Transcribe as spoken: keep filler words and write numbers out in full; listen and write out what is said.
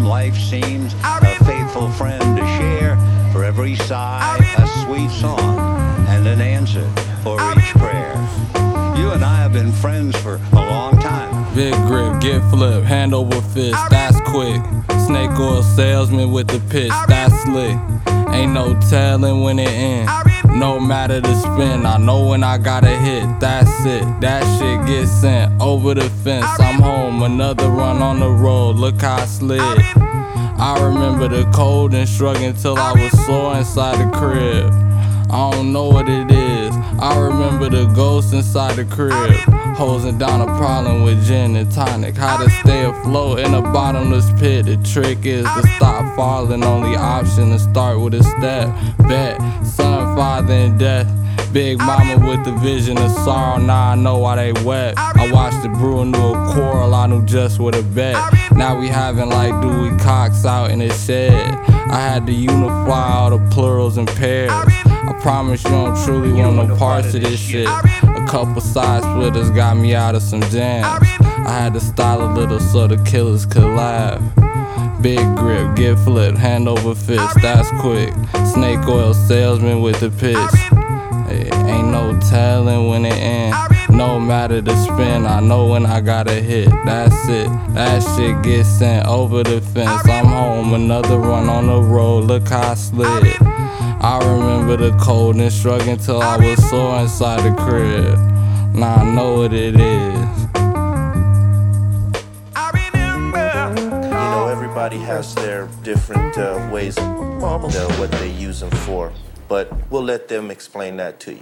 time life seems a faithful friend to share. For every sigh, a sweet song, and an answer for each prayer. You and I have been friends for a long time. Big grip, get flipped, hand over fist, that's quick. Snake oil salesman with the pitch, that's slick. Ain't no telling when it ends. No matter the spin, I know when I gotta hit, that's it. That shit gets sent over the fence. I'm home, another run on the road, look how I slid. I remember the cold and shrugging till I was sore inside the crib. I don't know what it is. I remember the ghost inside the crib, hosing down a problem with gin and tonic. How to stay afloat in a bottomless pit. The trick is to stop falling. Only option to start with a step. Bet, son, father, and death. Big mama with the vision of sorrow. Now I know why they wept. I watched it brew into a quarrel. I knew just what to bet. Now we having like Dewey Cox out in the shed. I had to unify all the plurals and pairs. I promise you don't truly want no parts of this shit. A couple side splitters got me out of some jams. I had to style a little so the killers could laugh. Big grip, get flipped, hand over fist, that's quick. Snake oil salesman with the pitch. Hey, ain't no telling when it ends. No matter the spin, I know when I gotta hit, that's it. That shit gets sent over the fence. I'm home, another run on the road, look how I slid. I remember the cold and shrugging till I was sore inside the crib. Now I know what it is. You know, everybody has their different uh, ways of uh, what they use them for, but we'll let them explain that to you.